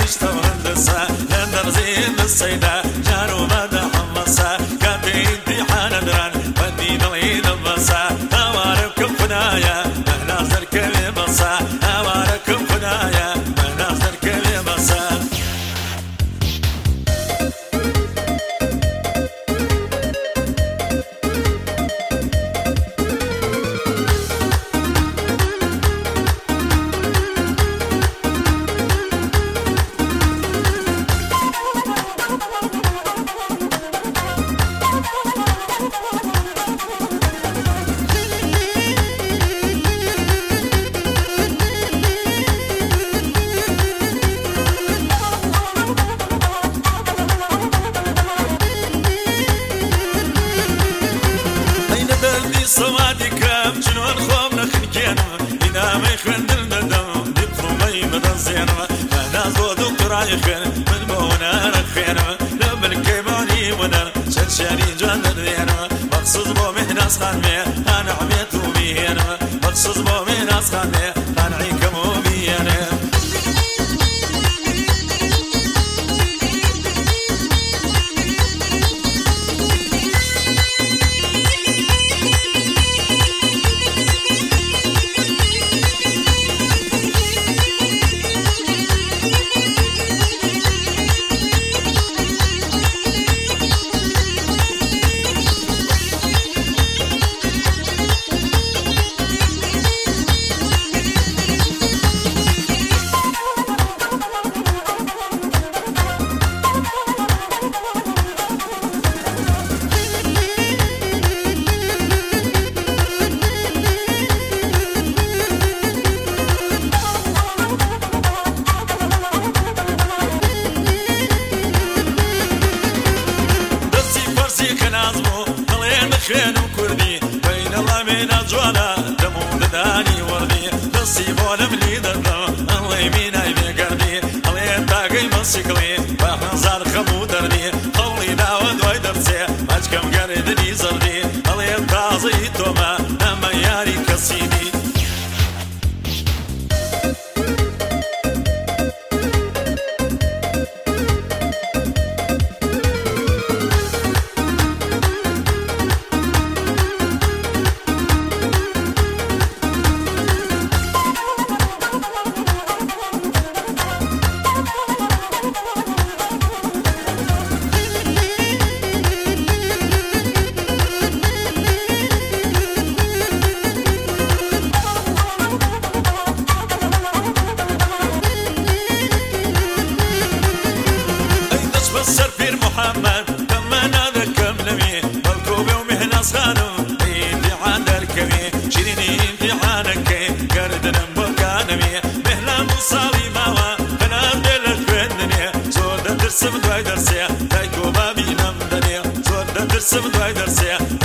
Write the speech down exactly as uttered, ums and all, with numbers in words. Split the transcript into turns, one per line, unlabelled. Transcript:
قشطة وهندسة لندر زين السيدة جارو مدى حمصة كابي امتحان دران ودين العيد البصة أواركم فنايا مهنا زركب بصة أواركم فنايا مهنا زركب بصة صوادي كام جنون خومنا خنكينا إذا ما يخندل ندم دبرو ما يمدن زينا أنا زود وقرايخن من بونا رخينا لبن كيباني ودن شتشاني جانا دينا مخصوص بو من ناس خانمي أنا عميتو بيهنا مخصوص بو من ناس خانمي أنا عيكمو بيهنا خين وكردي بين الله من أجوانا دمو دداني وردي نصيبون ملي دردو الله يمينا يبي قردي الله ينتاقي مسيقلي باحنا زار خمو دردي خولي داود واي درسي ماجكم قردني زردي الله ينتازي توما نما ياري كسيدي السرفير محمد كما نذكم لمي بالكوبي ومهنا صغانو ايدي عند الكمي شيريني امتحانك قردنا مبكانمي مهنا مصالي ماوا انا دل الفندني زود درس بدوي درسي تايكو بابي نمدني زود درس بدوي درسي